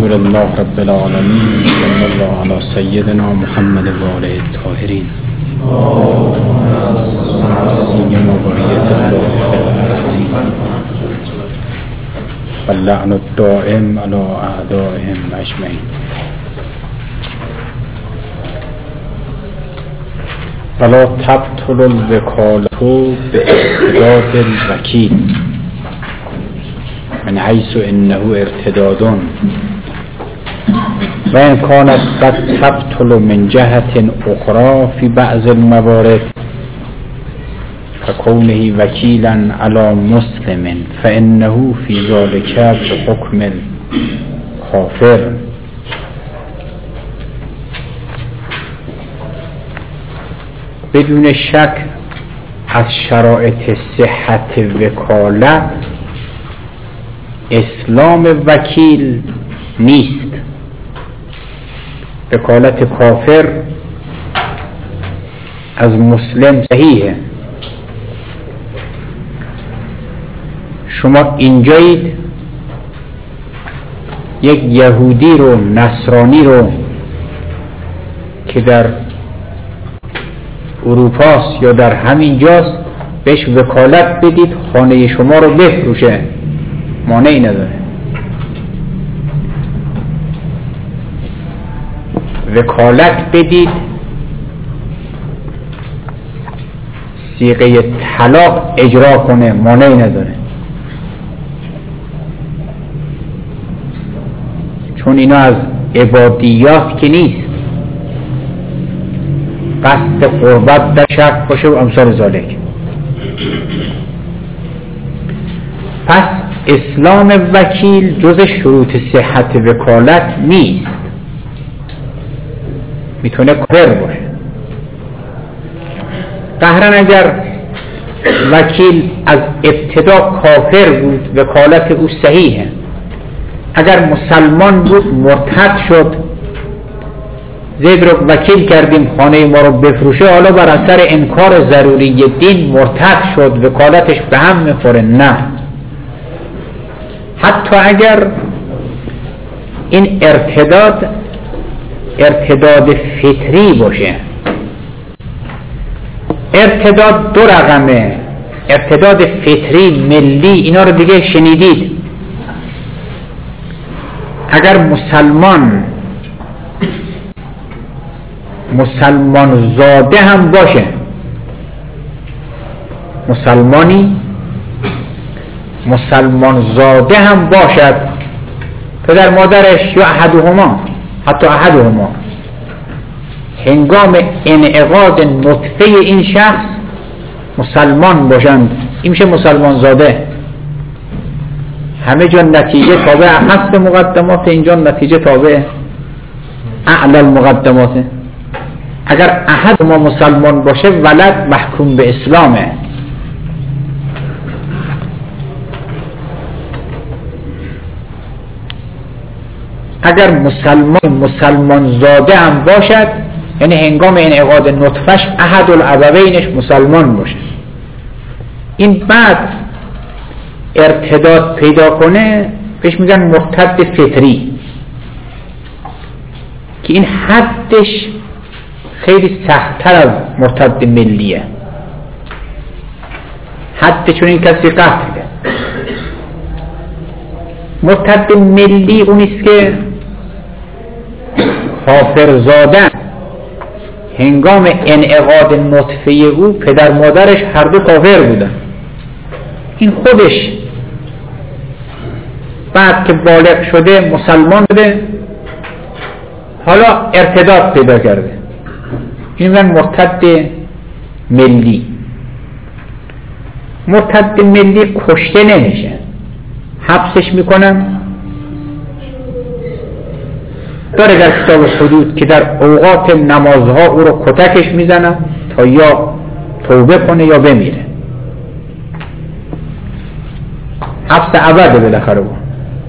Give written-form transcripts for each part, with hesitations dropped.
لله رب العالمين. صلی الله علی سیدنا محمد و آله الطاهرین. سیما بقیت الله فی الارضین و اللعن الدائم علی اعدائهم اجمعین. فلا تبطل الوکالة باعتداد الوکیل من حیث انه ارتداد و ان كانت قد تبطل من جهة اخرى في بعض الموارد ككونه وكيلا على مسلم فانه في ذلك بحكم الكافر. بدون شک از شرایط صحت وکالت اسلام وکیل نیست. وکالت کافر از مسلم صحیحه. شما اینجایید یک یهودی رو، نصرانی رو که در اروپاست یا در همین جاست بهش وکالت بدید خانه شما رو بفروشه، مانعی نداره. وکالت بدید صیغه طلاق اجرا کنه، مانعی نداره. چون اینا از عبادیات که نیست، قصد قربت در شرط باشه و امثال ذالک. پس اسلام وکیل جز شروط صحت وکالت نیست. میتونه کافر باشه. قهرن اگر وکیل از ابتدا کافر بود وکالت او صحیحه. اگر مسلمان بود مرتد شد، زید رو وکیل کردیم خانه ما رو بفروشه، حالا بر اثر انکار ضروری دین مرتد شد، وکالتش به هم میخوره. نه، حتی اگر این ارتداد فطری باشه. ارتداد دو رقمه، ارتداد فطری، ملی، اینا رو دیگه شنیدید. اگر مسلمان زاده هم باشه، مسلمان زاده هم باشد، پدر مادرش یا حتی احدهما هنگام انعقاد نطفه این شخص مسلمان باشند، این میشه مسلمان زاده. همه جا نتیجه تابع اخص مقدمات، اینجا نتیجه تابع اعلی المقدمات. اگر احد ما مسلمان باشه ولد محکوم به اسلامه. اگر مسلمان زاده هم باشد، یعنی هنگام انعقاد نطفش احد الابوینش مسلمان باشه، این بعد ارتداد پیدا کنه بهش میگن مرتد فطری، که این حدش خیلی سخت‌تر از مرتد ملیه. حد چون این کسی قتله. مرتد ملی اونیست که کافر زادن، هنگام انعقاد نطفه او پدر مادرش هر دو کافر بودن، این خودش بعد که بالغ شده مسلمان شده، حالا ارتداد پیدا کرده، این میگن مرتد ملی. مرتد ملی کشته نمیشه، حبسش میکنن. داره در کتاب حدود که در اوقات نمازها او رو کتکش میزنن تا یا توبه کنه یا بمیره. حبس ابده بالاخره بود.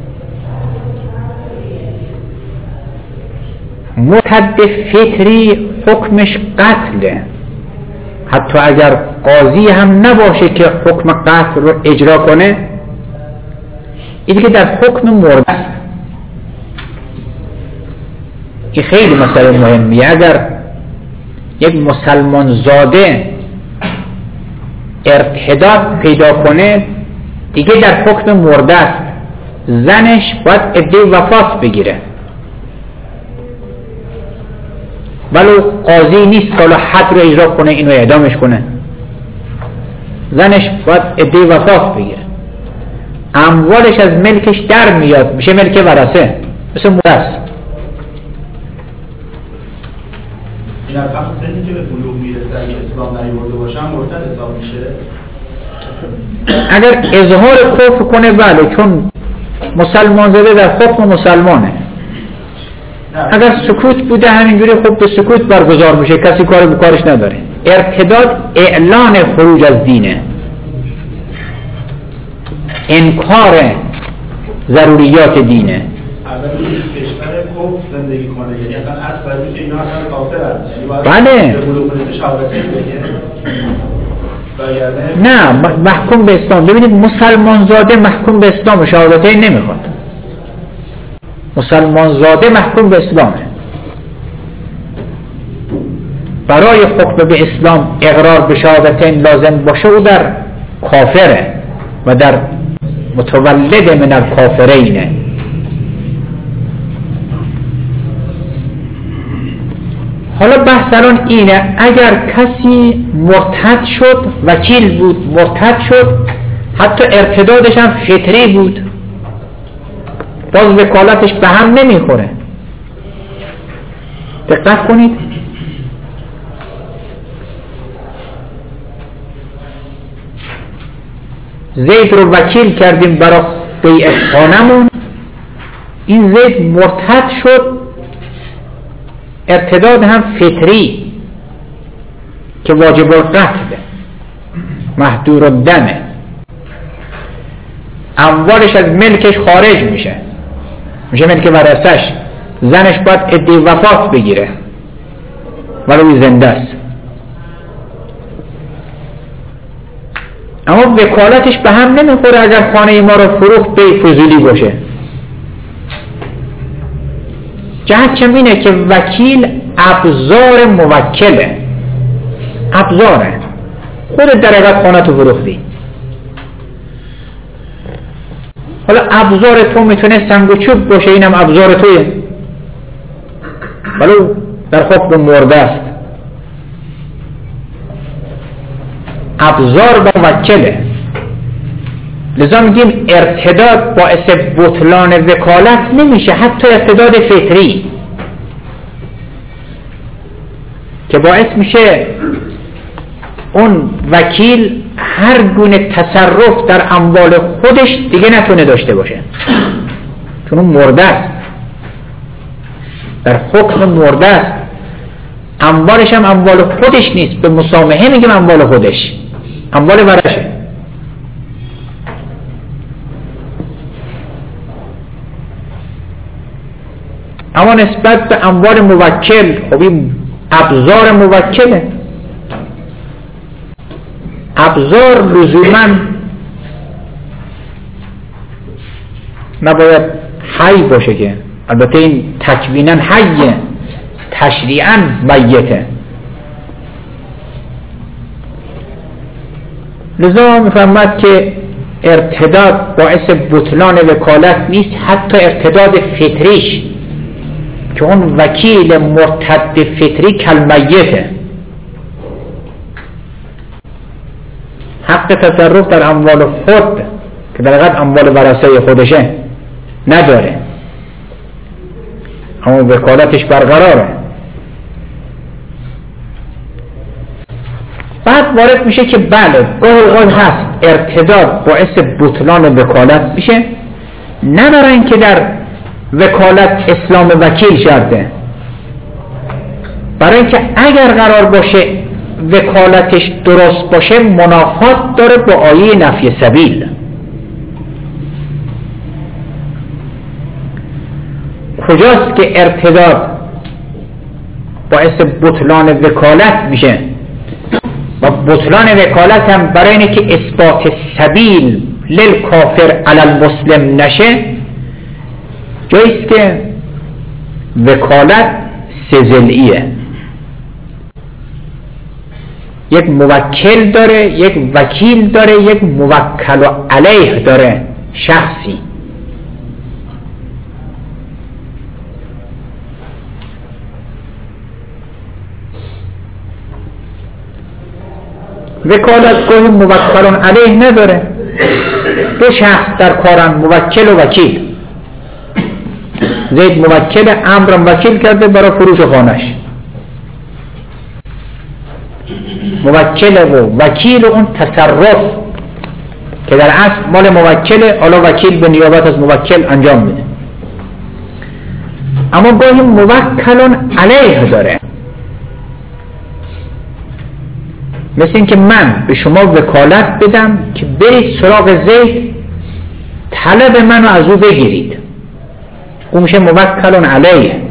مرتد فطری حکمش قتله، حتی اگر قاضی هم نباشه که حکم قتل رو اجرا کنه، این که در حکم مرده است. این خیلی مسئله مهمیه. اگر یک مسلمان زاده ارتداد پیدا کنه دیگه در حکم مرده است، زنش باید عده وفات بگیره، ولو قاضی نیست که حد رو اجرا کنه اینو اعدامش کنه، زنش باید عده وفات بگیره، اموالش از ملکش در میاد، میشه ملک ورثه، مثل مرده است. این از وقت سنی که به بلوغ میرسه اگه اسلام نیورده باشن مرتد حساب میشه؟ اگر اظهار کفر کنه بله، چون مسلمان زاده در حکم مسلمانه. اگر سکوت بوده همینجوری خب به سکوت برگزار میشه، کسی کار به کارش نداره. ارتداد اعلان خروج از دینه، انکار ضروریات دینه. اول کشور کفر زندگی کنه، یعنی اصلا اصلا که اینا اصلا کافر هست، بله نه محکوم به اسلام. ببینید مسلمان زاده محکوم به اسلام، شهادتین نمیخواد. مسلمان زاده محکوم به اسلامه، برای حکم به اسلام اقرار به شهادتین لازم باشه او در کافره و در متولد من الکافرینه. حالا بحث الان اینه اگر کسی مرتد شد، وکیل بود مرتد شد، حتی ارتدادش هم فطری بود، باز وکالتش به هم نمیخوره. دقت کنید، زید رو وکیل کردیم برای بیع خانمون، این زید مرتد شد، ارتداد هم فطری که واجب القتل محدور الدمه، اموالش از ملکش خارج میشه ملک ورثش، زنش باید عده وفات بگیره ولو زنده است. اما وکالتش به هم نمیخوره اگر خانه ما رو فروخت به فضولی باشه. جهتم اینه که وکیل ابزار موکله، ابزاره. خودت در حقیقت خانه تو فروختی، حالا ابزار تو میتونه سنگ و چوب باشه، اینم ابزار تویه ولو در حکم مرده است. ابزار موکله، لذا میگیم ارتداد باعث بطلان وکالت نمیشه، حتی ارتداد فطری که باعث میشه اون وکیل هر گونه تصرف در اموال خودش دیگه نتونه داشته باشه، چون اون مرده است، در حکم مرده است، اموالش هم اموال خودش نیست، به مسامحه میگیم اموال خودش، اموال ورثه. اما نسبت به اموال موکل، خب این ابزار موکله، ابزار لزوما نباید حی باشه، که البته این تکوینا حیه، تشریعا میته. لذا میفهمد که ارتداد باعث بطلان وکالت نیست، حتی ارتداد فطریش که اون وکیل مرتد فطری کالمیته، حق تصرف در اموال خود که در حقیقت اموال ورثه خودشه نداره، اما وکالتش برقراره. بعد وارد میشه که بله گاهی هست ارتداد باعث بطلان وکالت میشه، نه برای اینکه در وکالت اسلام وکیل شرطه، برای اینکه اگر قرار باشه وکالتش درست باشه منافات داره با آیه نفی سبیل. کجاست که ارتداد باعث بطلان وکالت میشه و بطلان وکالت هم برای اینه که اثبات سبیل للکافر علی المسلم نشه، جاییست که وکالت سه‌ضلعیه. یک موکل داره، یک وکیل داره، یک موکل علیه داره، شخصی. وکالتگاه موکل علیه نداره، دو شخص در کارن، موکل و وکیل. زید موکل، عمرو وکیل کرده برای فروش خانه‌اش. موکل و وکیل اون تصرف که در اصل مال موکله، حالا وکیل به نیابت از موکل انجام میده. اما گاهی موکل علیه داره، مثل این که من به شما وکالت بدم که برید سراغ زید، طلب منو از او بگیرید، اون میشه موکل علیه.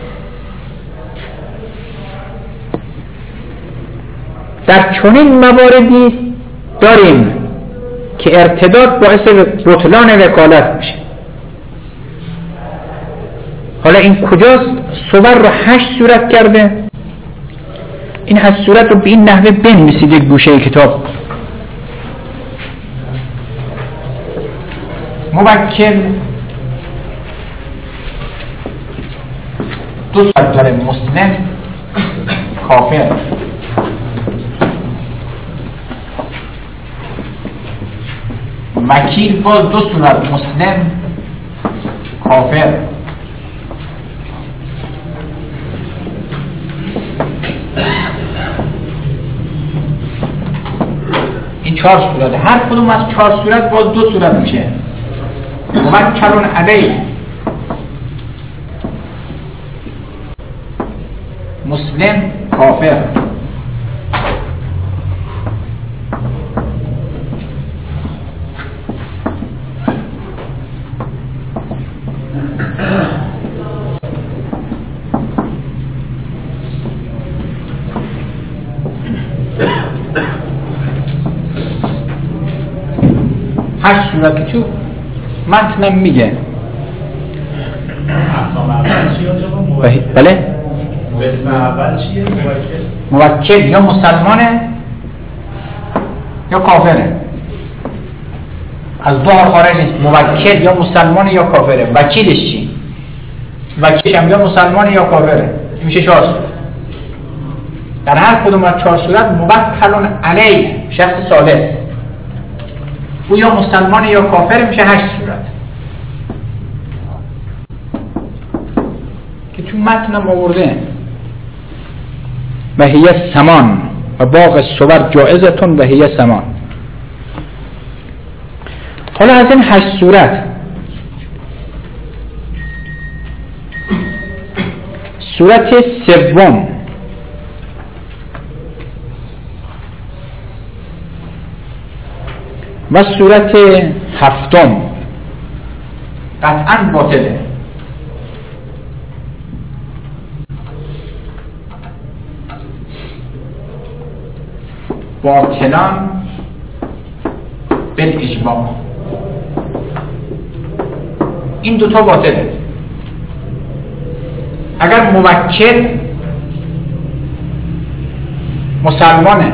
در چنین مواردی داریم که ارتداد باعث بطلان وکالت میشه. حالا این کجاست؟ صور رو 8 صورت کرده. این 8 صورت رو به این نحوه بنویسید یک گوشه کتاب. موکل 2 صورت داره، مسلم، کافر. وکیل باز 2 صورت، مسلم، کافر. این 4 صورت، هر کدوم از 4 صورت باز 2 صورت میشه. موکل علیه، مسلم، کافر. صورت چو متنم میگه. بله؟ قسم اول چیه؟ موکل یا مسلمانه یا کافره، از دو حال خارج نیست. موکل یا مسلمانه یا کافره. وکیلش چی؟ وکیلش هم یا مسلمانه یا کافره. میشه 4 صورت. در هر کدوم از 4 صورت موکل علیه، شخص صالح، او یا مسلمان یا کافر، میشه 8 صورت که تو متنم آورده. و هی سمان و باغ الصور جائزتون و هی سمان. حالا از این 8 صورت صورت سوم و صورت هفتم قطعا باطله. باطلان بالاجماع. این دوتا باطله. اگر موکل مسلمانه،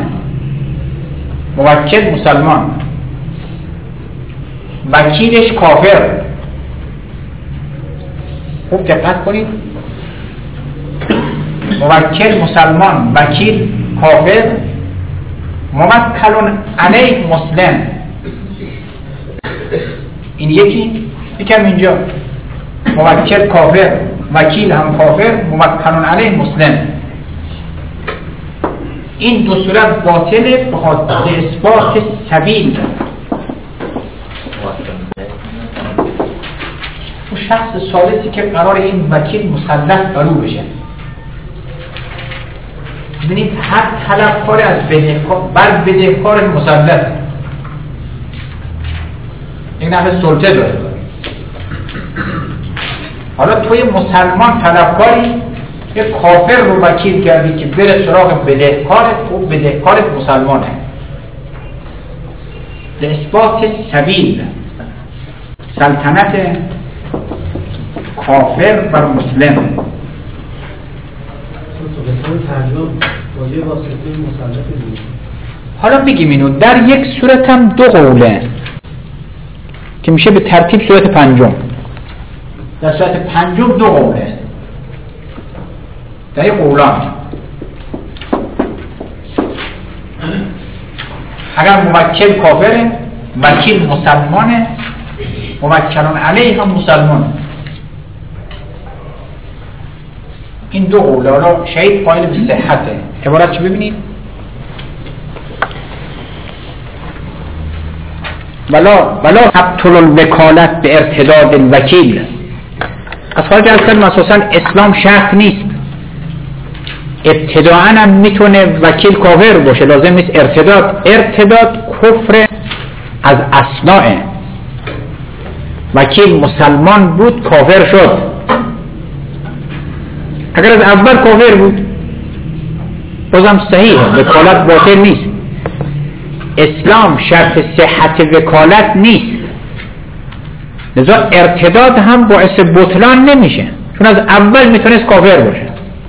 موکل مسلمان، وکیلش کافر، خوب دقت کنید، موکل مسلمان، وکیل کافر، موکل علیه مسلم. این یکم اینجا موکل کافر، وکیل هم کافر، موکل علیه مسلم. این 2 صورت باطله به خاطر اثبات سبیل. اون شخص ثالثی که قرار این وکیل مسلط بر او بشه. ببینید هر طلبکار از بدهکار بر بدهکار مسلط، این نحوه سلطه داره. حالا توی مسلمان طلبکاری یک کافر رو وکیل کردی که بره سراغ بدهکارت، و بدهکارت مسلمانه. اثبات سبیل، سلطنت کافر بر مسلم. با یه واسطه مسلط دیگه. حالا بگیم اینو در یک صورت هم دو قوله که میشه به ترتیب صورت پنجم. در صورت پنجم دو قوله در یک قولان. اگر موکل کافره، وکیل مسلمانه، موکلان علیه هم مسلمانه. این دو قوله. حالا شهید قائل به صحته. عبارت چه ببینید؟ ولا تبطل الوکالت به ارتداد الوکیل. از خارج از کلمه اساسا اسلام شرط نیست. ابتداءً هم میتونه وکیل کافر باشه، لازم نیست ارتداد کفر از اصناعه. وکیل مسلمان بود کافر شد، اگر از اول کافر بود بازم صحیحه، وکالت باطل نیست. اسلام شرط صحت وکالت نیست، لذا ارتداد هم باعث بطلان نمیشه، چون از اول میتونست کافر باشه.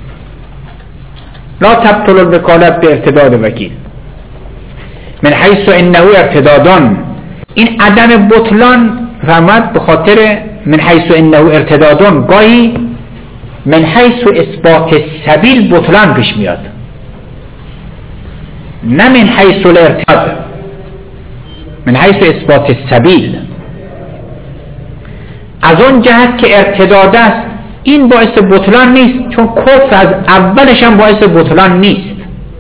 لا تبطل الوکالت به ارتداد وکیل من حیث انه ارتدادان. این عدم بطلان فرمود به خاطر من حیث انه ارتدادان. گاهی من حیث اثبات سبیل بطلان پیش میاد، نه من حیث الارتداد، من حیث اثبات سبیل. از اون جهت که ارتداد است این باعث بطلان نیست، چون کفر از اولش هم باعث بطلان نیست.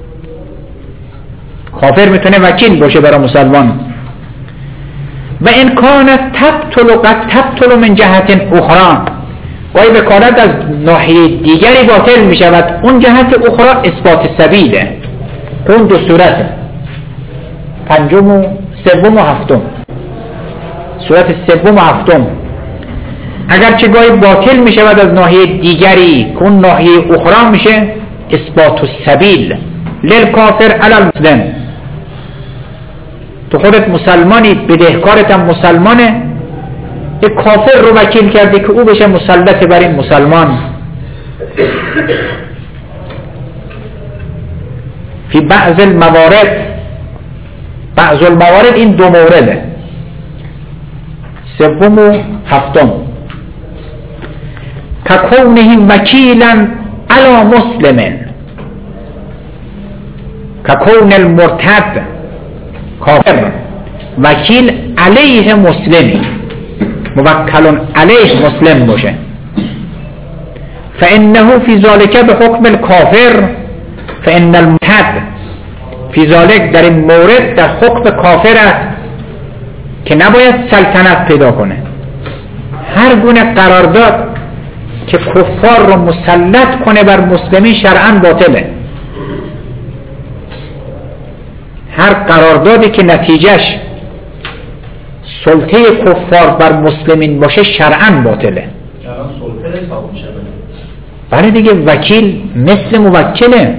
کافر میتونه وکیل باشه برای مسلمان. و ان کانت تبطل قد تبطل من جهت اخرى. وای وکالت از ناحیه دیگری باطل میشود، اون جهت اخرى اثبات سبیله. اون دو صورت، پنجم و سوم و هفتم. صورت سوم و هفتم اگرچه گاهی باطل می شود از ناحیه دیگری که اون ناحیه اخرى میشه اثبات السبیل للکافر علی المسلم. تو خودت مسلمانی، بدهکارت هم مسلمانه، یک کافر رو وکیل کردی که او بشه مسلط بر این مسلمان. فی بعض الموارد این دو مورده، سوم و هفتم. ككونه وكيلا على مسلم، ككون المرتد کافر وکیل علیه مسلمی، موکل علیه مسلم باشه. فإنه في ذلك بحكم الكافر، فإن المرتد في ذلك در این مورد در حکم کافر است که نباید سلطنت پیدا کنه. هر گونه قرارداد که کفار رو مسلط کنه بر مسلمین شرعاً باطله. هر قراردادی که نتیجهش سلطه کفار بر مسلمین باشه شرعاً باطله. برای دیگه وکیل مثل موکله،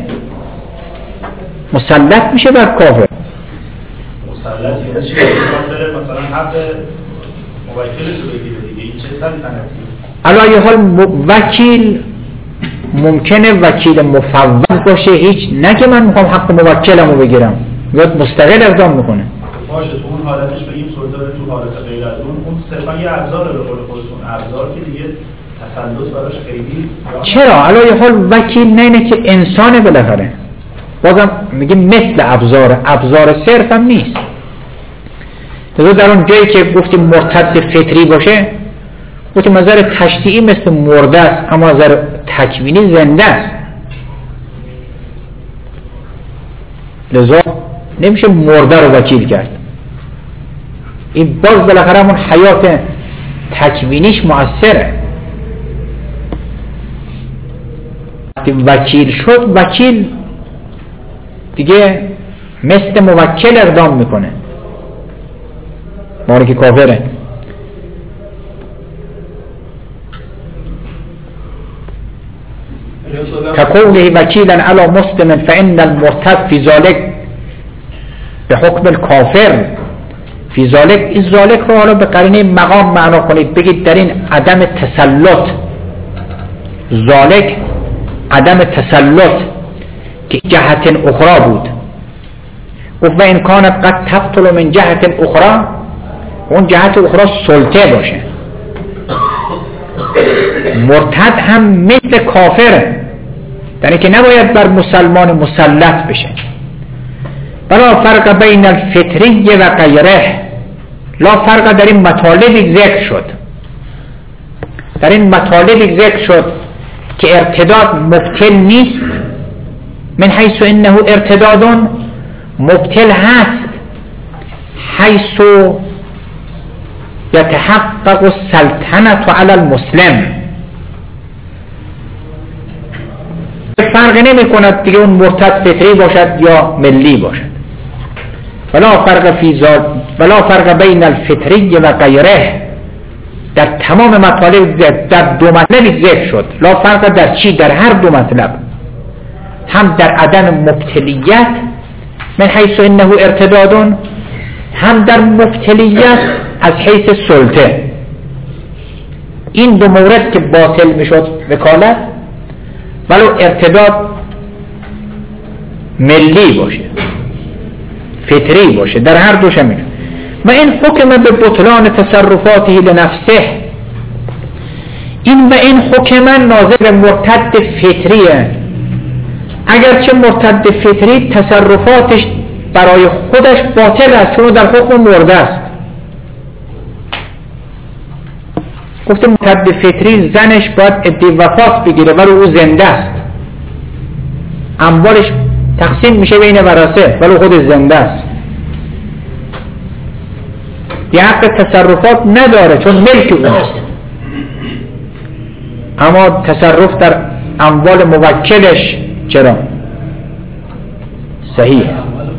مسلط میشه بر کافر. مسلط یعنی چی؟ مثلا حق موکلش رو بگیره دیگه، این چه سلطنتی؟ علی حال وکیل ممکنه وکیل مفوض باشه، هیچ نه که من میخوام حق موکلمو بگیرم، باید مستقل اقدام میکنه. باشه تو اون حالتش به این صورت داره، تو حالت غیر از اون صرفا یه ابزاره به قول خودتون، ابزار که دیگه تسلط براش خیلی. چرا؟ علی حال وکیل نه اینه که انسانه، بالاخره بازم میگه مثل ابزار صرف هم نیست. در اون جایی که گفتیم مرتد فطری باشه، گفتیم از نظر تشریعی مثل مرده است، اما از نظر تکوینی زنده است. لذا نمیشه مرده رو وکیل کرد. این باز بالاخره همون حیات تکوینیش مؤثره. وقتی وکیل شد، وکیل دیگه مثل موکل اقدام میکنه، ماری که کافره. ككونه وكيلا على مسلم فإن المرتد في ذلك بحكم الكافر في ذلك. این ذلك رو حالا به قرینه مقام معنا کنید، بگید در این عدم تسلط، ذلك عدم تسلط که جهت اخرى بود. گفت و این کانت قد تقتل من جهت اخرى، اون جهت اخرى سلطه باشه. مرتد هم مثل کافره، یعنی که نباید بر مسلمان مسلط بشه. ولا فرق بین الفطری و غیره، لا فرق در این مطالبی ذکر شد. در این مطالبی ذکر شد که ارتداد مبتل نیست، من حیث انه ارتداد مبتل هست، حیث یتحقق السلطنة علی المسلم. فرق نمی کند دیگه اون مرتد فطری باشد یا ملی باشد. ولا فرق بین الفطری و غیره، در تمام مطالب در دو مطلب ذکر شد. لا فرق در چی؟ در هر دو مطلب، هم در عدم مبتلیت من حیث انه ارتداد، هم در مبتلیت از حیث سلطه. این دو مورد که باطل میشد وکالت، ولو ارتداد ملی باشه فطری باشه، در هر دوش میشه. و این حکم به بطلان تصرفاته لنفسه، این و این حکم ناظر مرتد فطریه، اگرچه مرتد فطری تصرفاتش برای خودش باطل است، چون در حکم مرده است. گفته مرتد فطری زنش باید عده وفات بگیره ولی او زنده است، اموالش تقسیم میشه بین ورثه ولی خودش زنده است، یه حق تصرفات نداره چون ملک اون است. اما تصرف در اموال موکلش چرا؟ صحیح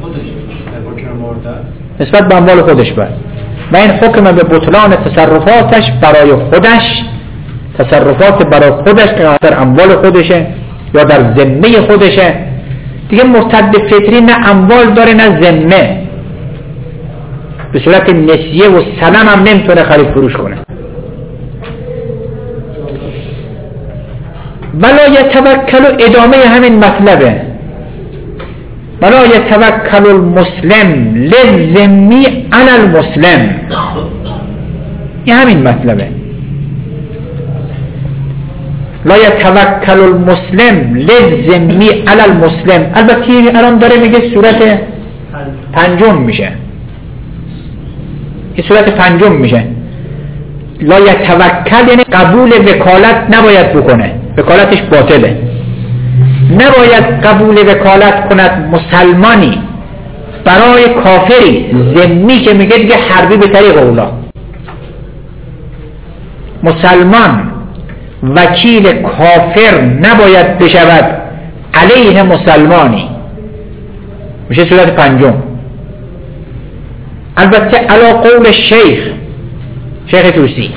نسبت به اموال خودش باید. و این حکم به بطلان تصرفاتش برای خودش، تصرفات برای خودش که در اموال خودشه یا در ذمه خودشه. دیگه مرتد فطری نه اموال داره نه ذمه، به صورت نسیه و سلم هم نمیتونه خرید فروش کنه. ولا یتوکل، ادامه همین مطلبه، ولا یتوکل المسلم للذمی علی المسلم، این همین مطلبه. لا یتوکل المسلم للذمی علی المسلم. البته الان داره میگه صورت پنجم میشه، این صورت پنجم میشه. لا یتوکل یعنی قبول وکالت نباید بکنه، وکالتش باطله. نباید قبول وکالت کند مسلمانی برای کافری ذمی که میگه دیگه حربی به طریق اولا. مسلمان وکیل کافر نباید بشود علیه مسلمانی، میشه صورت پنجم. البته علی قول شیخ توسی،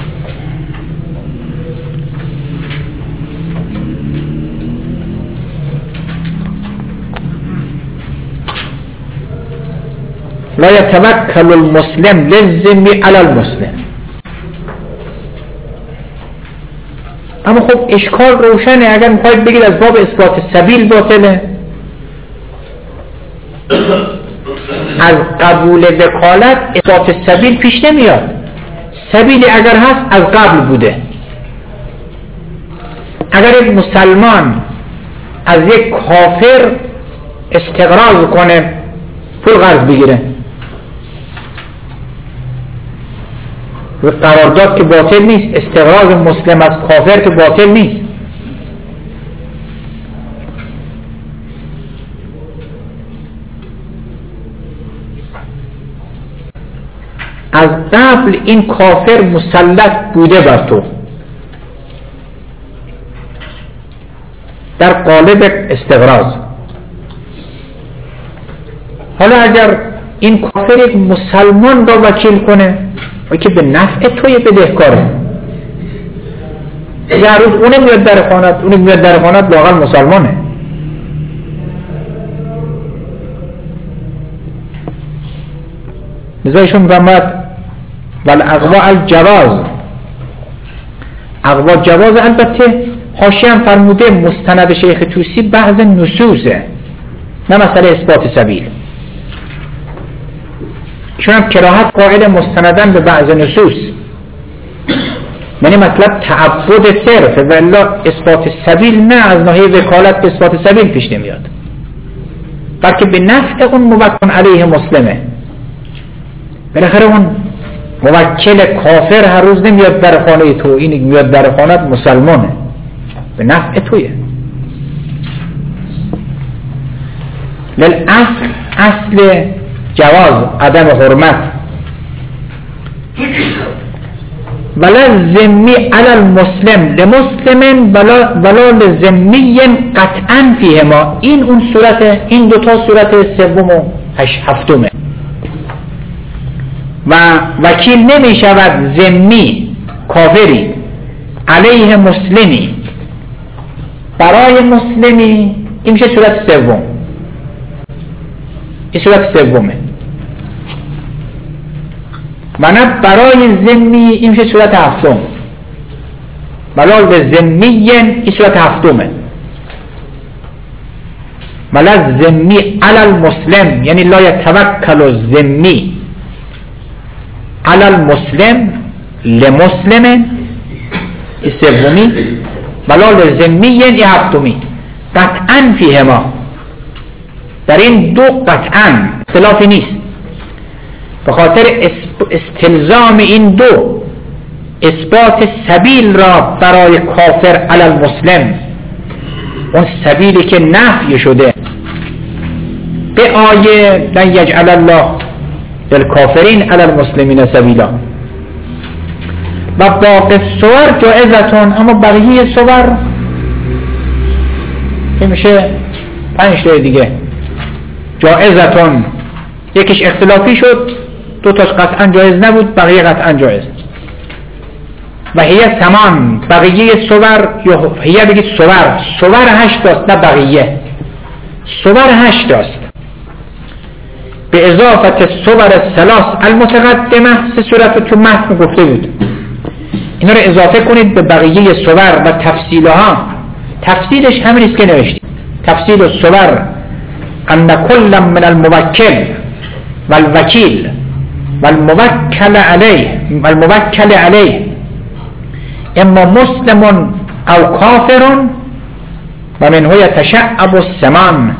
لا یتوکل المسلم للذمی علی المسلم. اما خب اشکال روشنه، اگر میخواید بگید از باب اثبات سبیل باطله، از قبول وکالت اثبات سبیل پیش نمیاد. سبیلی اگر هست از قبل بوده. اگر یک مسلمان از یک کافر استقراض کنه، پول قرض بگیره، و قرارداد که باطل نیست، استقراض مسلم از کافر که باطل نیست. از قبل این کافر مسلط بوده بر تو در قالب استقراض. حالا اگر این کافر یک مسلمان را وکیل کنه و که به نفع توی بدهکاره، یه روز اونه میاد در خانت لااقل مسلمانه. لذایشون فرمود والاغوا الجواز، اغوا جواز. البته حاشیه هم فرموده مستند شیخ طوسی بعض نصوصه، نه مسئله اثبات سبیل. چون هم کراهت قائل مستندن به بعض نصوص، یعنی مطلب تعبد صرف و الا اثبات سبیل نه از ناحیه وکالت به اثبات سبیل پیش نمیاد، بلکه به نفع اون موکل علیه مسلمه. بالاخره اون موکل کافر هر روز نمیاد در خانه تو، این میاد در خانه مسلمانه، به نفع تویه. للأصل اصل جواز عدم حرمت ولا ذمی علی المسلم لمسلم ولا لذمی قطعا فیهما. این اون صورت، این دوتا صورت سوم و هفتمه. و وکیل نمی شود ذمی کافری علیه مسلمی برای مسلمی، این میشه صورت سوم، این صورت سومه. و نه برای ذمی، این میشه صورت هفتم. بلال به ذمی، این صورت هفتمه. بلال ذمی علی المسلم، یعنی لا یتوکل الذمی علی المسلم لمسلم، این سومی. بلال ذمی، این هفتمی. قطعا فیهما، در این دو قطعا اختلافی نیست، به خاطر استلزام این دو اثبات سبیل را برای کافر علی المسلم، اون سبیلی که نفی شده به آیه لن یجعل الله للکافرین علی المسلمین سبیلا. و باقی صور جائزتون، اما بقیه صور که میشه 5 تا دیگه جائزتون، یکیش اختلافی شد، دو تاش قطعا جایز نبود، بقیه قطعا جایز. و هیه تمام بقیه صور، یا هیه بگید صور 8 است، نه بقیه. صور 8 است به اضافت صور الثلاث المتقدمه، 3 صورت تو متن گفته بود، اینا رو اضافه کنید به بقیه صور و تفصیلها. تفصیلش همین است که نوشتید. تفصیل الصور ان كل من الموکل والوکیل والموکل علیه اما مسلم او کافر و منه یتشعب السمان،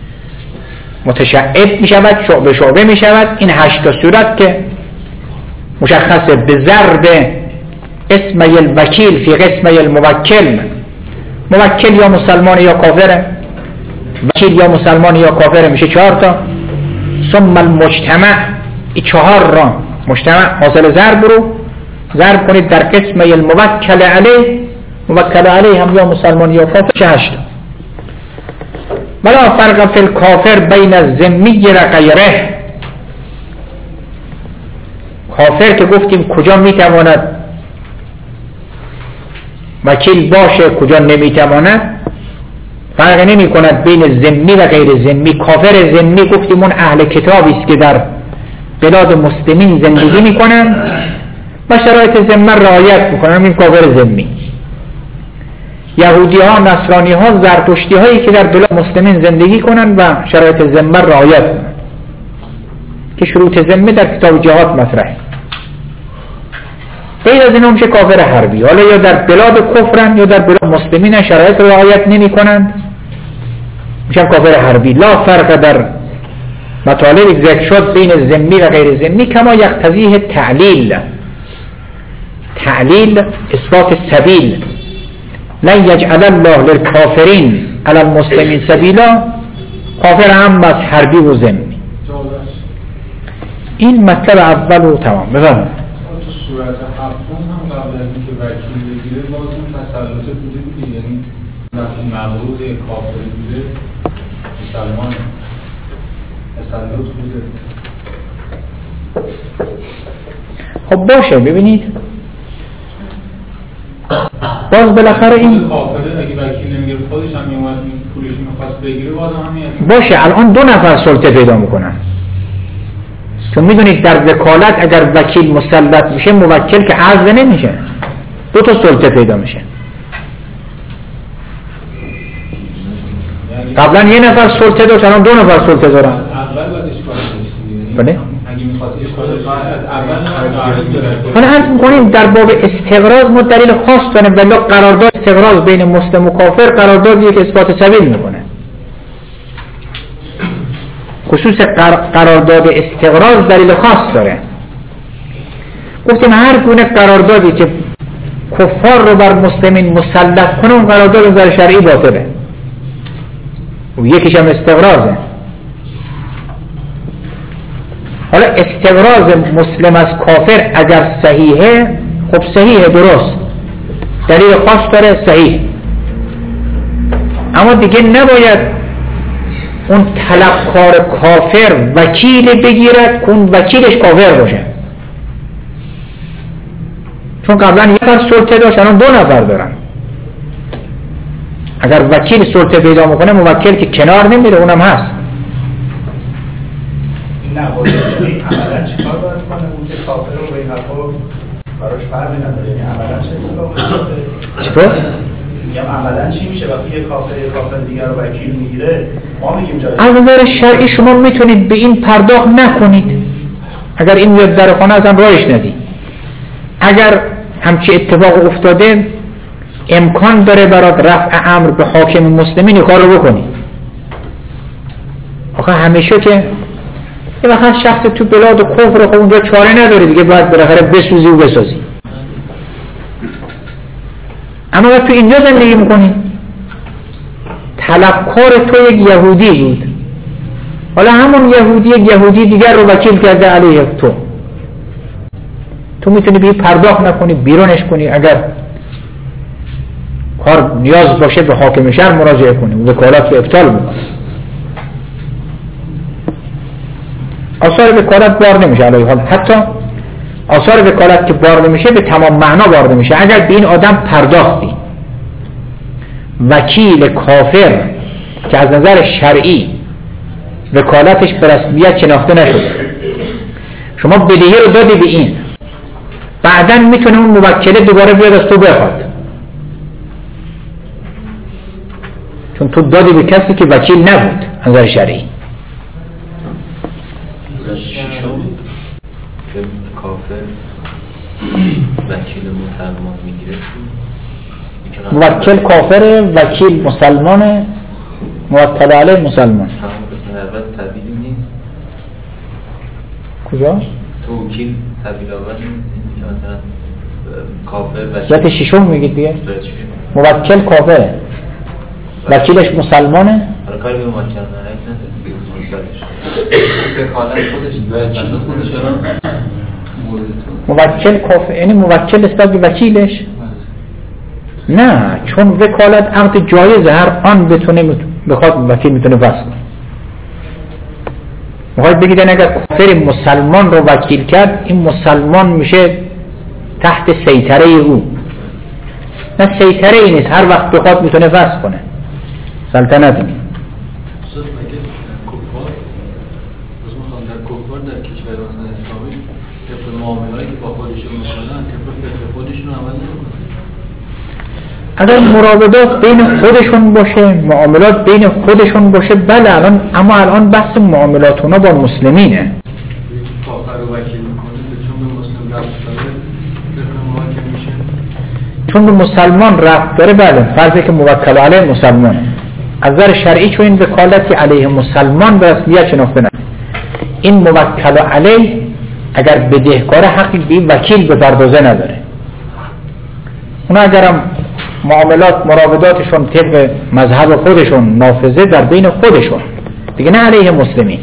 متشعب می شود، شعبه می شود. این 8 صورت که مشخصه به ضرب اسم الوکیل فی قسم الموکل. موکل یا مسلمان یا کافره، وکیل یا مسلمان یا کافره، میشه 4 تا. ثم المجتمع، این 4 را مجتمع حاصل ضرب رو ضرب کنید در قسم الموکل علیه. موکل علیه هم یا مسلمان یا کافر، 8 تا. ولا فرق فی الکافر بین الذمی و غیره. کافر که گفتیم کجا میتواند وکیل باشه، کجا نمیتواند، فرق نمی کند بین ذمی و غیر ذمی. کافر ذمی گفتیم اون اهل کتابی است که در بلاد مسلمین زندگی میکنن و شرایط ذمه رعایت میکنن، این کافر ذمی. یهودی ها، نصرانی ها، زرتشتی هایی که در بلاد مسلمین زندگی کنن و شرایط ذمه رعایت کنن، که شروط ذمه در کتاب جهاد مطرحه. غیر از اینا میشه کافر حربی. حالا یا در بلاد کفرن یا در بلاد مسلمین شرایط رعایت نمی کنند، میشن کافر حربی. لا فرق در مطالب ذکر شد بین ذمی و غیر ذمی کما یقتضیه تعلیل اثبات سبیل. لن یجعل الله للکافرین علی المسلمین سبیلا، کافر هم از حربی و ذمی. این مطلب اول و تمام. بفرمایید. صورت هفتم هم قبل از اینکه وکیل بگیره باز اون تسلط بوده دیگه، یعنی وقتی مغرور کافر بوده مسلمان تسلط بوده. خب باشه، ببینید باز بالاخره این کافره اگه وکیل نمیگیره خودش هم میومد این پولش میخواست بگیره، باز همین باشه. الان 2 نفر سلطه پیدا میکنن، چون میدونید در وکالت اگر وکیل مسلط میشه موکل که عزل نمیشه، 2 تا سلطه پیدا میشه. قبلا یه نفر سلطه داشت، الان 2 نفر سلطه دارن. اول باید اشکال داشتی. بله؟ اگه می‌خواستی اشکال اول حالا عرض می‌کنیم در باب استقراض ما دلیل خاص داریم، ولی قرارداد استقراض بین مسلم و کافر قراردادیه که اثبات سبیل میکنه. خصوص قرارداد استقراض دلیل خاص داره. گفتیم هر گونه قراردادی که کفار رو بر مسلمین مسلط کنه اون قرارداد نظر شرعی باطله. و یکیش هم استقراضه. حالا استقراض مسلم از کافر اگر صحیحه، خب صحیحه، درست، دلیل خاص داره، صحیح. اما دیگه نباید اون طلبکار کافر وکیل بگیرد که اون وکیلش کافر باشه، چون قبلا یک نفر سلطه داشت الان 2 نفر دارن. اگر وکیل سلطه پیدا میکنه موکل که کنار نمیره، اونم هست. نه باید عملا چیکار باید کنه؟ اون که کافر رو به این حرفا براش فرقی نداره، یعنی عملا چه اتفاقی چطور؟ میگم عملا چی میشه وقتی یه کافر دیگر رو وکیل میگیره؟ ما میگیم جای از نظر شرعی شما میتونید به این پرداخت نکنید، اگر این میاد در خانه ازم رایش ندید. اگر همچی اتفاق افتاده امکان داره برات رفع امر به حاکم مسلمین کار رو بکنی. آخه همیشه که یه وقت شخص تو بلاد کفر خب اونجا چاره نداره دیگه، باید بالاخره بسوزی و بسازی. اما وقت تو اینجا زندگی میکنی، طلبکار تو یک یهودی بود، حالا همون یهودی یک یهودی دیگر رو وکیل کرده علیه تو میتونی بی پرداخت نکنی، بیرونش کنی، اگر کار نیاز باشه به حاکم شهر مراجعه کنی، وکالت رو ابطال بکنی. آثار وکالت بار نمیشه علیه حال، حتی آثار وکالت که بار نمیشه به تمام معنا بار نمیشه. اگر به این آدم پرداختی، وکیل کافر که از نظر شرعی وکالتش به رسمیت شناخته نشده، شما بدهی رو دادی به این، بعداً میتونه اون موکله دوباره بیاد از تو بخواد، چون تو دادی به کسی که وکیل نبود از نظر شرعی. کافر وکیل مسلمان میگیره، موکل کافر، وکیل مسلمان، موکل علیه مسلمان. اول طبیعی نیست. کجا؟ تو وکیل طبیعی آور نیست که مثلا کافر وکیل. ذات ششم میگید دیگه؟ موکل کافره، وکیلش مسلمانه. حالا کاری به موکل نداره، وکالت خودش موکل کافر یعنی موکل نسبت به وکیلش؟ نه، چون وکالت عقد جایزه، هر آن بخواد وکیل میتونه وصل کنه. میخواید بگید اگر کافر مسلمان رو وکیل کرد، این مسلمان میشه تحت سیطره او. نه سیطره ای نیست، هر وقت بخواد میتونه وصل کنه، سلطنت نیست. کفار در کشورهای اسلامی طبق معامله‌ای که با خودشون میکنن طبق خودشون عمل نمیکنن. اگر مراودات بین خودشون باشه، معاملات بین خودشون باشه، بله الان، اما الان بحث معاملات اونا با مسلمینه. کافر رو وکیل میکنه چون به مسلم رفت داره طبق محاکم میشه، چون به مسلمان رفت داره، بله فرضی که موکل علیه مسلمانه از نظر شرعی، چون این وکالتی علیه مسلمان به رسمیت شناخته نشده. این موکل علیه اگر بدهکار حقی به وکیل بپردازه نداره. اونا اگرم معاملات مراوداتشون طبق مذهب خودشون نافذه در بین خودشون دیگه، نه علیه مسلمین.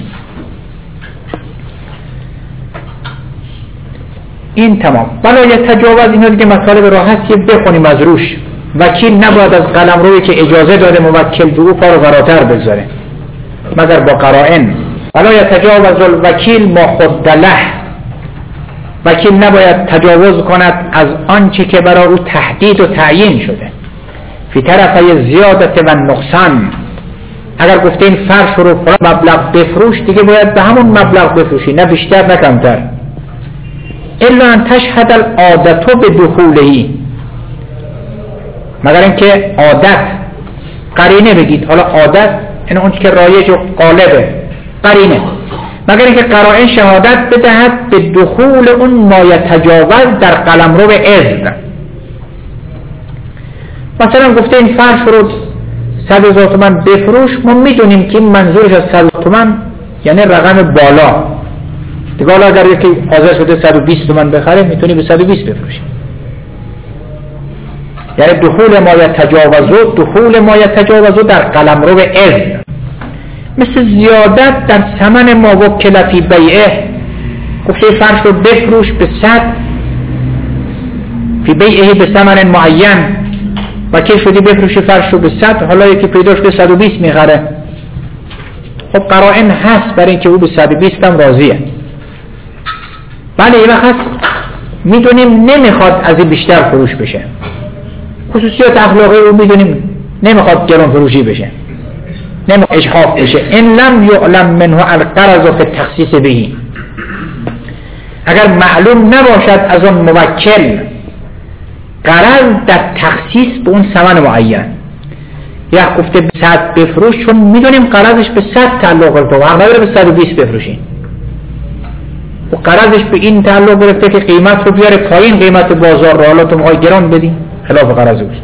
این تمام. بلای تجاوز اینا دیگه مطالب راحت که بخونیم از روش. وکیل نباید از قلمرویی که اجازه داده موکل به او کارو فراتر بگذاره مگر با قرائن. ولا یتجاوز الوکیل ما خد له، وکیل نباید تجاوز کند از آنچه که برای او تهدید و تعیین شده. فی طرفی زیادت و نقصان، اگر گفته این فرش رو فلان مبلغ بفروش، دیگه باید به همون مبلغ بفروشی، نه بیشتر نه کمتر. الا ان تشهد العادت بدخولهی، مگر اینکه عادت قرینه بگید. حالا عادت این اون که رایج و غالبه قرینه، مگر اینکه قرائن شهادت بدهد به دخول اون ما یتجاوز در قلمرو اذن. مثلا گفته این فرش رو 100,000 تومان بفروش، ما میدونیم که این منظورش از 100,000 تومان یعنی رقم بالا دیگه. حالا اگر یکی حاضر شده 120 تومان بخره میتونی به 120 بفروشی. یعنی دخول ما یتجاوز در قلمرو اذن، مثل زیادت در ثمن ما وکل فی بیعه. گفته فرش رو بفروش به 100 فی بیعه به ثمن معین، وکیل شدی بفروشی فرش رو به 100، حالا یکی پیداش به 120 میخره. خب قرائن هست برای اینکه او به 120 هم راضیه. بله این وقت میدونیم نمیخواد از این بیشتر فروش بشه، خصوصیات اخلاقی رو میدونیم نمیخواد گران فروشی بشه، نمیخواد اجحاف بشه. این لم یعلم منه الغرض فی التخصیص بهی، اگر معلوم نباشد از اون موکل غرض در تخصیص به اون ثمن معین، یا گفته به 100 بفروش چون میدونیم غرضش به 100 تعلق گرفته و نداره به 120 بفروشین، و غرضش به این تعلق گرفته که قیمت رو بیاره پایین، قیمت بازار رو حالا تو میخوای گران بدی، خلاف غرض اوست.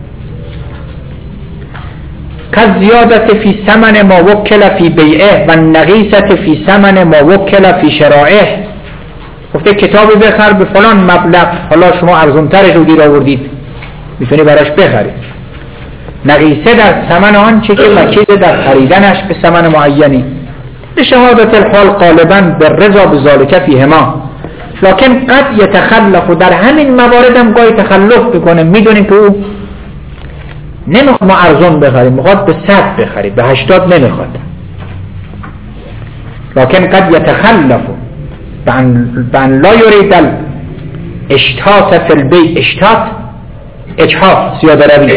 که زیادت فی ثمن ما وکل فی بیعه و نقیصت فی ثمن ما وکل فی شرائه. گفته کتابی بخر به فلان مبلغ، حالا شما ارزونترش رو گیر آوردید میتونی براش بخرید. نقیصه در ثمن آنچه که وکیل در خریدنش به ثمن معینی. به شهادت الحال غالبا به رضا بذالک فیهما، لکن قد یتخلف، در همین موارد هم گاهی تخلف بکنه. میدونیم که او نمیخواد ما ارزون بخریم، میخواد به 100 بخریم، به 80 نمیخواد. لکن قد یتخلف بان لا یرید الاشتات فی البیع، اشتات اجحاف، زیاده روی،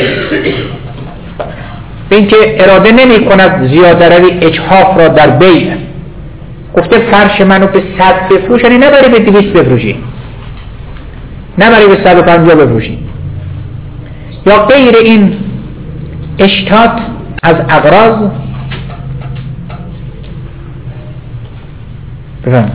به اینکه اراده نمی کند زیاده روی اجحاف را در بیع. گفته فرش منو به 100 بفروش، یعنی نبری به 200 بفروشی، نبری به 150 بفروشی. یا غیر این اشتات از اغراض. بفهم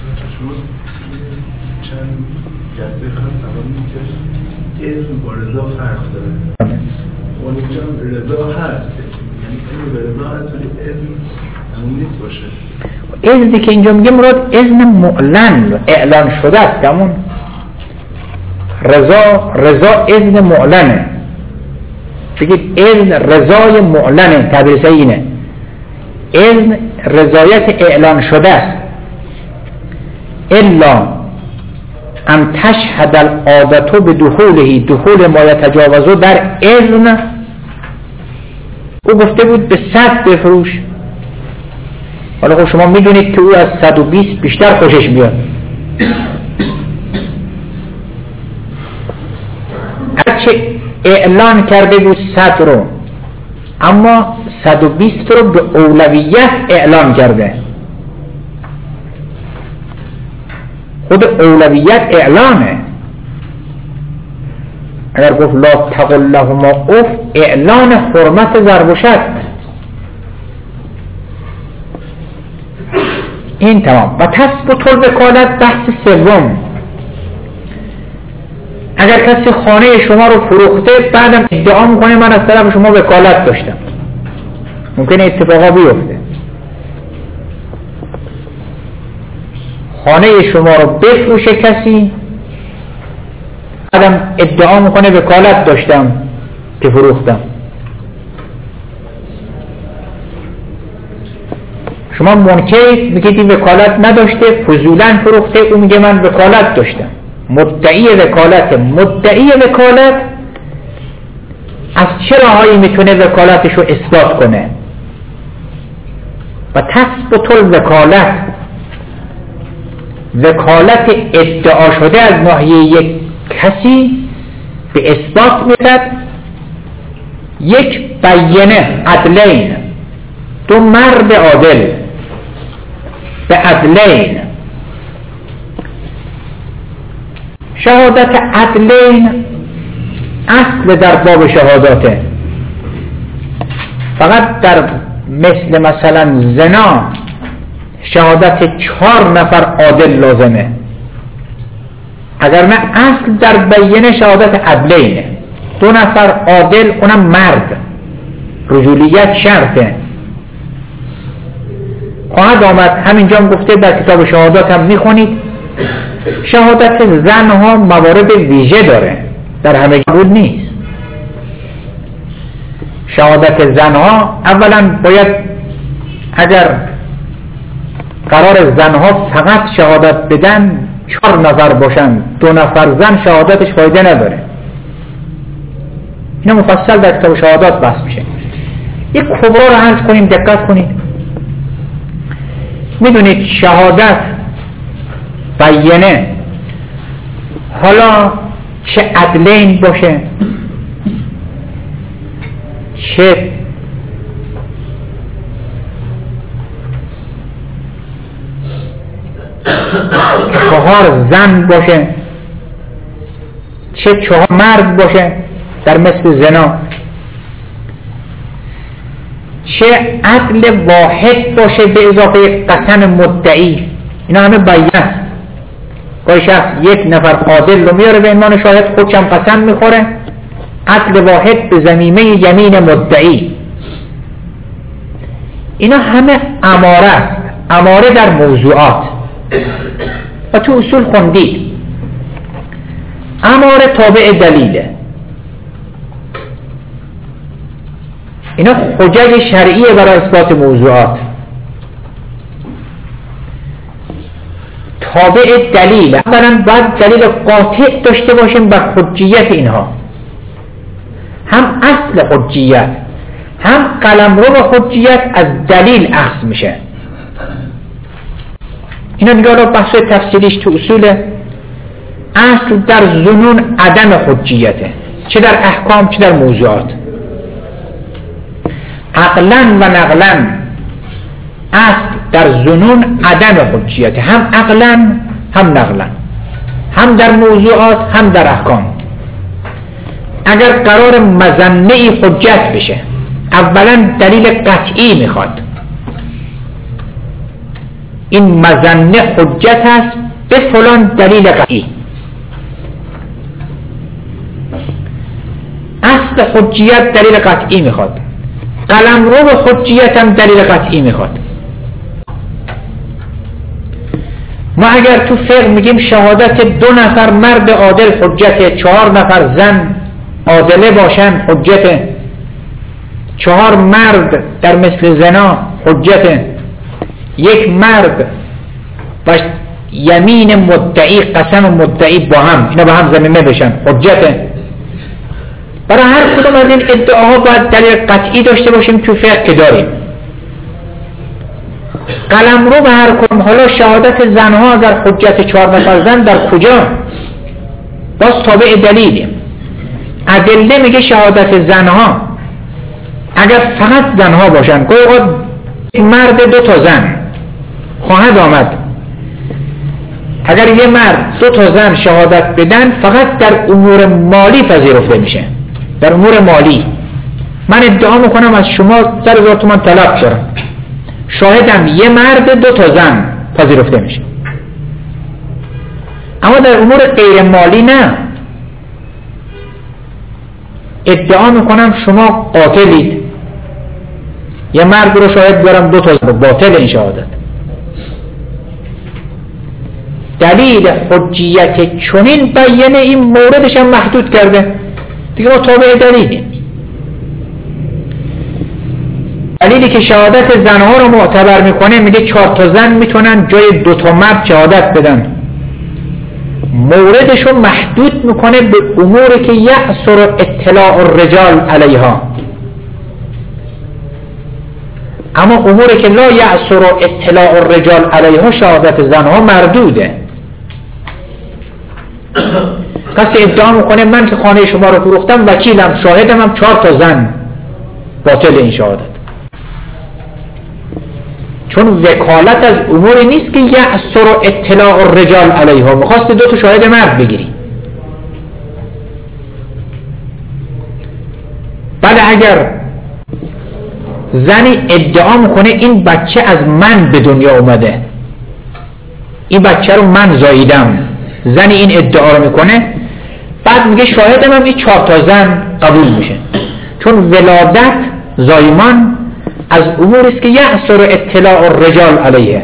چند جلسه خواستم که اسم با رضا فرق داره. اون اینجا رضا هست، یعنی اسم به رضا هست ولی اسم همون نیست باشه. اذنی که اینجا میگه مراد اذن معلن، اعلان شده است. همون رضا اذن معلنه، بگید اذن رضای معلنه، تعبیر اینه. اذن رضایت اعلان شده است. الا ان تشهد العادت به دخول ما یتجاوز در اذن. او گفته بود به 100 بفروش، حالا خب شما میدونید که او از 120 بیشتر خوشش میاد. هرچه اعلان کرده بود 100 رو، اما 120 رو به اولویت اعلان کرده. خود اولویت اعلانه. اگر گفت لا تقل لهما اف، اعلان حرمت ضرب و شتم. این تمام. و تثبت الوکالت بحث سوم. اگر کسی خانه شما رو فروخته بعدم ادعا میکنه من از طرف شما وکالت داشتم، ممکنه اتفاقا بیفته. خانه شما رو بفروشه کسی، بعدم ادعا میکنه وکالت داشتم که فروختم. شما منکرید، میگید این وکالت نداشته، فضولا فروخته، او میگه من وکالت داشتم. مدعی وکالت از چه راهایی میتونه وکالتش رو اثبات کنه؟ و تثبت وکالت ادعا شده از ناحیه یک کسی به اثبات میرسد یک بینه، عدلین، دو مرد عادل به عدلین. شهادت عدلین اصل در باب شهاداته، فقط در مثل مثلا زنا شهادت 4 نفر عادل لازمه، اگر نه اصل در بینه شهادت عدلینه، 2 نفر عادل، اونم مرد، رجولیت شرطه. خواهد آمد همینجا هم گفته در کتاب شهادات هم میخونید شهادت زنها موارد ویژه داره، در همه جا بود نیست. شهادت زنها اولا باید اگر قرار زنها فقط شهادت بدن 4 نفر باشن، 2 نفر زن شهادتش فایده نداره. اینو مفصل در کتاب شهادات بحث میشه. یک کبرا رو عرض کنیم، دقت کنید. میدونید شهادت بینه حالا چه عدلین باشه، چه چهار زن باشه، چه 4 مرد باشه در مثل زنا، چه عدل واحد باشه به اضافه قسم مدعی، اینا همه بیان است. گاهی شخص 1 نفر عادل رو میاره به عنوان شاهد، خودش هم قسم میخوره، عدل واحد به ضمیمه یمین مدعی. اینا همه اماره است، اماره در موضوعات و تو اصول خوندید اماره تابع دلیله. اینا حجج شرعیه برای اثبات موضوعات، تابع دلیل. اولا باید دلیل قاطع داشته باشیم بر حجیت اینها، هم اصل حجیت هم قلمرو حجیت از دلیل اخذ میشه. اینا دیگه بحث تفصیلیش تو اصول. اصل در ظنون عدم حجیته، چه در احکام چه در موضوعات. عقلا و نقلا اصل در ظنون عدم حجیته، هم عقلا هم نقلا، هم در موضوعات هم در احکام. اگر قرار مظنه حجت بشه، اولا دلیل قطعی میخواد، این مظنه حجت است به فلان دلیل قطعی. اصل حجیت دلیل قطعی میخواد، قلمرو حجیت هم دلیل قطعی میخواد. ما اگر تو فقه میگیم شهادت 2 نفر مرد عادل حجت، 4 نفر زن عادله باشن حجت، 4 مرد در مثل زنا حجت، 1 مرد و یمین مدعی قسم مدعی با هم، اینا با هم ضمیمه بشن حجت. برای هر کدوم از این ادعاها باید دلیل قطعی داشته باشیم تو فقه که داریم. قلمرو به هر کدوم. حالا شهادت زنها اگر حجت 4 نفر زن در کجا؟ باز تابع دلیلیم. ادله میگه شهادت زنها اگر فقط زنها باشن، گویا مرد 2 تا زن خواهد آمد، اگر یه مرد 2 تا زن شهادت بدن فقط در امور مالی پذیرفته میشه، در امور مالی. من ادعا میکنم از شما 100,000 تومان طلاق دارم، شاهدم یه مرد 2 تا زن پذیرفته میشه. اما در امور غیر مالی نه. ادعا میکنم شما قاتلید، یه مرد رو شاهد دارم 2 تا زن، باطل این شهادت. دلیل حجیت چنین بیانه این موردش هم محدود کرده دیگه، ما تابع دلیلیم. دلیلی که شهادت زنها رو معتبر میکنه میگه 4 تا زن میتونن جای 2 تا مرد شهادت بدن، موردش رو محدود میکنه به اموری که یعصر اطلاع الرجال علیها. اما اموری که لا یعصر اطلاع الرجال علیها شهادت زنها مردوده. کسی ادعا میکنه من که خانه شما رو فروختم، وکیلم، شاهدم، هم 4 تا زن، باطل این شهادت. چون وکالت از اموری نیست که یعصر اطلاع الرجال علیها، میخواست 2 تا شاهد مرد بگیری. بله اگر زنی ادعا میکنه این بچه از من به دنیا اومده، این بچه رو من زاییدم، زنی این ادعا رو میکنه، بعد میگه شاهدم هم این 4 تا زن قبول میشه. چون ولادت زایمان از امور است که یحصر اطلاع الرجال علیه.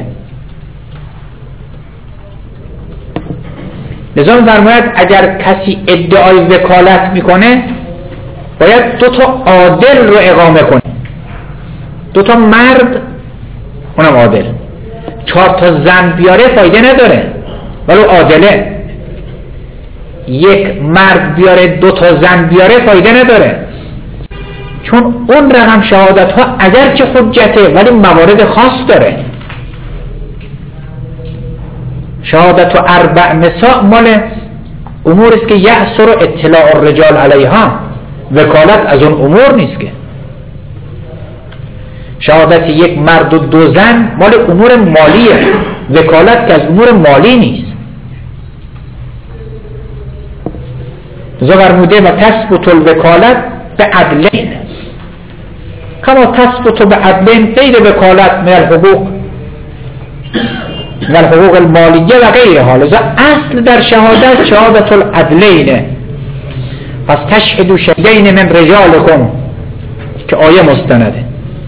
لذا فرماید اگر کسی ادعای وکالت میکنه باید 2 تا عادل رو اقامه کنه، 2 تا مرد اونم عادل. 4 تا زن بیاره فایده نداره ولو عادله، 1 مرد بیاره 2 تا زن بیاره فایده نداره، چون اون رقم شهادت ها اگرچه حجته ولی موارد خاص داره. شهادت و 4 نساء مال امور است که یأثر اطلاع الرجال علیها، وکالت از اون امور نیست که. شهادت 1 مرد و 2 زن مال امور مالیه، وکالت که از امور مالی نیست. لذا فرموده و تثبت الوکالت به عدلین کما تثبت به عدلین غیر وکالت من الحقوق المالیه و غیرها. لذا اصل در شهادت شهادت العدلینه. پس تشهدوا شهیدین من رجالکم که آیه مستنده.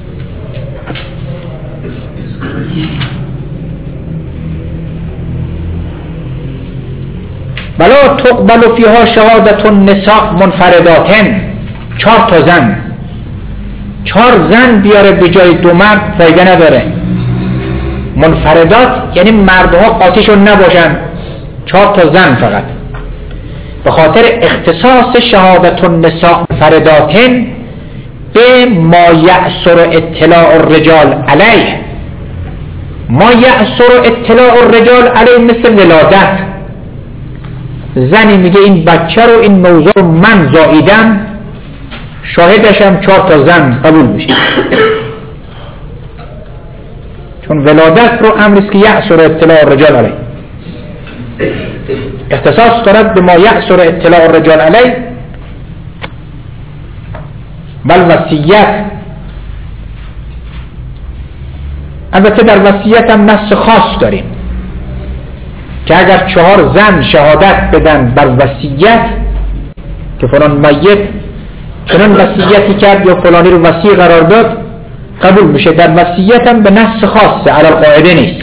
ولا تقبل فیها شهادت النساء منفرداتن، 4 تا زن، 4 زن بیاره به جای 2 مرد فایده نداره. منفردات یعنی مردها قاطیشون نباشن، 4 تا زن فقط، به خاطر اختصاص شهادت النساء منفرداتن به ما یأثر اطلاع الرجال علیه. ما یأثر اطلاع الرجال علیه مثل ولادت. زنی میگه این بچه رو، این موضوع رو من زاییدم، شاهدشم 4 تا زن قبول میشه، چون ولادت رو امریست که یأثر اطلاع الرجال علیه، اختصاص دارد به ما یأثر اطلاع الرجال علیه. بل وصیت، البته در وصیت هم نص خاص داریم که اگر 4 زن شهادت بدن بر وصیت که فلان میت چنان وصیتی کرد یا فلانی رو وصی قرار داد، قبول میشه. در وصیت هم به نص خاصه، علی القاعده نیست.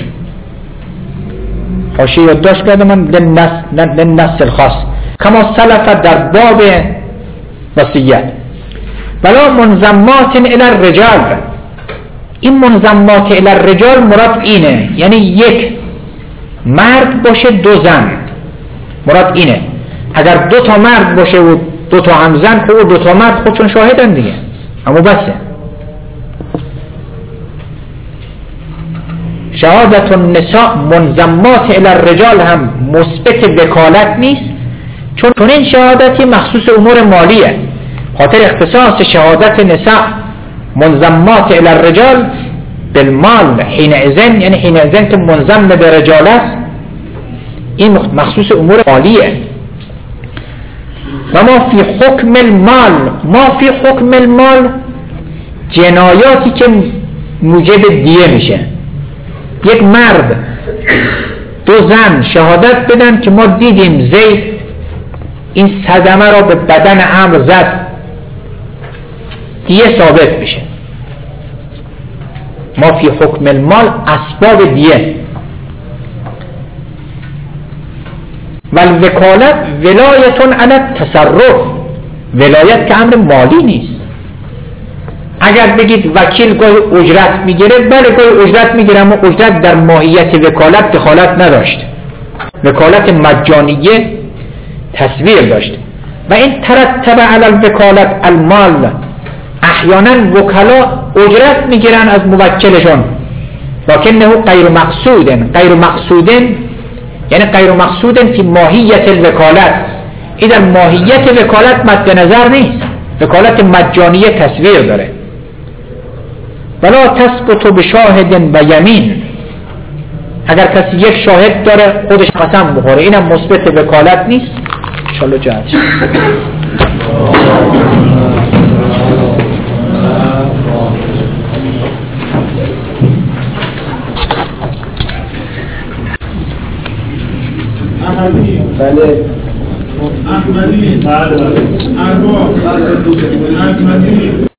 حاشیه یادداشت کردم من للنص الخاص کما سلف در باب وصیت. ولا منضمات الی الرجال، این منضمات الی الرجال مراد اینه، یعنی 1 مرد باشه 2 زن، مراد اینه. اگر 2 تا مرد باشه و 2 تا هم زن، خب 2 تا مرد خودشون شاهدن دیگه، اما بسه. شهادت النساء منضمات الی الرجال هم مثبت وکالت نیست، چون این شهادتی مخصوص امور مالیه. خاطر اختصاص شهادت نساء منضمات الی الرجال بالمال حینئذن، یعنی حینئذن که منضم به رجال است، این مخصوص امور مالیه. و ما فی حکم المال، ما فی حکم المال جنایاتی که موجب دیه میشه. 1 مرد 2 زن شهادت بدن که ما دیدیم زید این صدمه را به بدن عمرو زد، دیه ثابت میشه. ما فی حکم المال اسباب دیه. والوکالت ولایتون علی التصرف، ولایت که امر مالی نیست. اگر بگید وکیل گاهی اجرت میگیره، بله گاهی اجرت میگیره، اما اجرت در ماهیت وکالت دخالت نداشت. وکالت مجانیه تصویر داشت. و این ترتب علی الوکالت المال، احیانا وکلا اجرت میگیرن از موکلشون، لکنه غیر مقصودن. غیر مقصودن یعنی غیر مقصودن فی ماهیت الوکالت، این در ماهیت وکالت مد نظر نیست، وکالت مجانیه تصویر داره. ولا تثبت بشاهد و یمین، اگر کسی 1 شاهد داره خودش قسم بخوره، اینم مثبت وکالت نیست. انشاءالله جهت بله احمدی، ارباب، احمدی